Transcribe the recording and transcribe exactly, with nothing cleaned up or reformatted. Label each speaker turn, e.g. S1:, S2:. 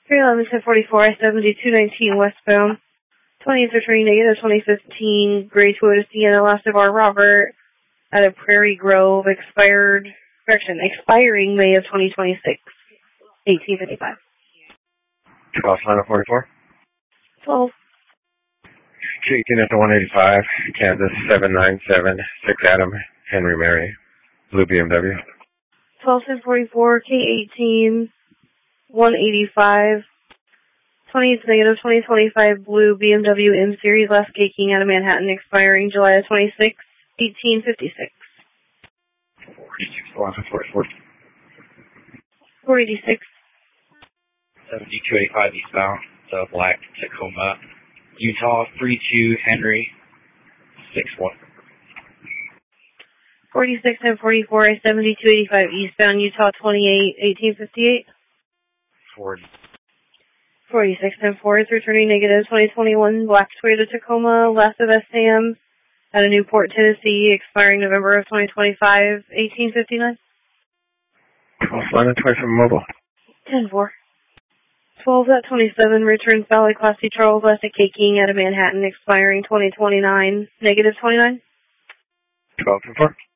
S1: three eleven ten forty-four, I seventy-two nineteen westbound. twentieth returning negative, twenty fifteen Gray Toyota Sienna, last of our Robert, out of Prairie Grove, expired, correction, expiring May of twenty twenty-six, eighteen fifty-five.
S2: twelve, Atlanta forty-four.
S1: twelve.
S2: Checking at the one eighty-five, Kansas seven nine seven, six Adam, Henry Mary, blue B M W.
S1: twelve ten forty-four, K eighteen, one eighty-five, twentieth negative, twenty twenty-five blue B M W M Series, last caking out of Manhattan, expiring July of twenty-sixth, eighteen fifty-six.
S2: forty-six, Atlanta forty-four.
S1: four eighty-six.
S3: seventy-two eighty-five eastbound, the black Tacoma, Utah three two Henry, six one.
S1: forty-six ten forty-four, I seventy-two eighty-five eastbound, Utah twenty-eight, eighteen fifty-eight.
S3: forty.
S1: forty-six ten four, it's returning negative, twenty twenty-one black Toyota Tacoma, last of S Sam, out of Newport, Tennessee, expiring November of twenty twenty-five, eighteen fifty-nine.
S2: twelve, Atlanta twenty-seven mobile.
S1: ten four. twelve at twenty-seven, returns Valley Class C Charles, last of caking out of Manhattan, expiring twenty twenty-nine, negative twenty-nine.
S2: twelve, four.